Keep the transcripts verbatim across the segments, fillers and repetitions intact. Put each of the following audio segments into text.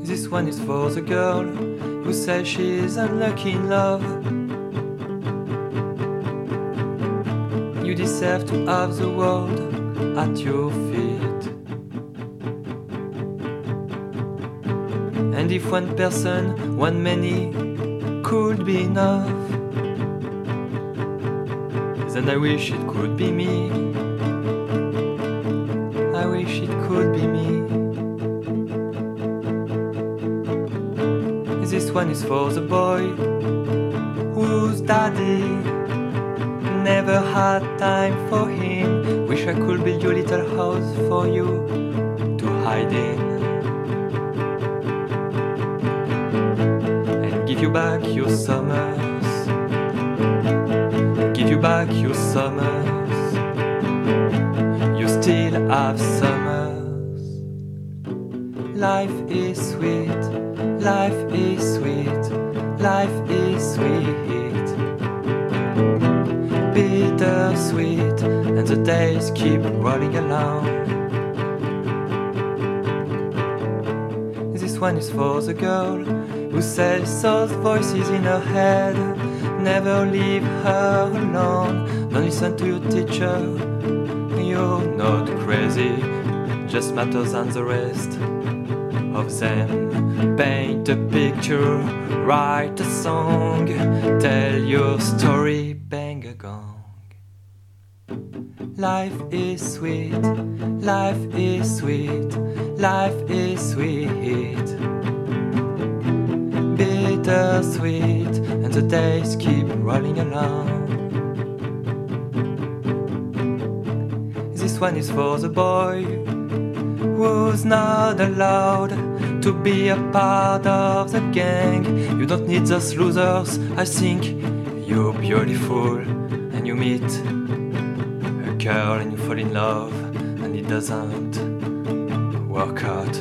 This one is for the girl who says she's unlucky in love. You deserve to have the world at your feet. And if one person, one many, could be enough, then I wish it could be me. I wish it could be me. This one is for the boy whose daddy never had time for him. Wish I could build you a little house for you to hide in, and give you back your summers, give you back your summers. You still have summers. Life is sweet, life is sweet, life is sweet. Bittersweet, and the days keep rolling along. This one is for the girl who says those voices in her head never leave her alone. Don't listen to your teacher, you're not crazy, just matters than the rest of them. Paint a picture, write a song, tell your story, bang a gong. Life is sweet, life is sweet, life is sweet. Bittersweet, and the days keep rolling along. This one is for the boy who's not allowed to be a part of the gang. You don't need those losers. I think you're beautiful, and you meet a girl and you fall in love, and it doesn't work out.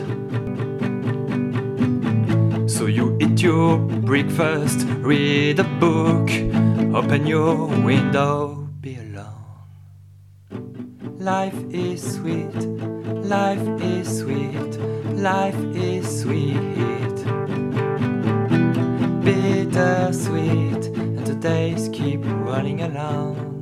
So you eat your breakfast, read a book, open your window, be alone. Life is sweet, life is sweet, life is sweet. Bittersweet, and the days keep running along.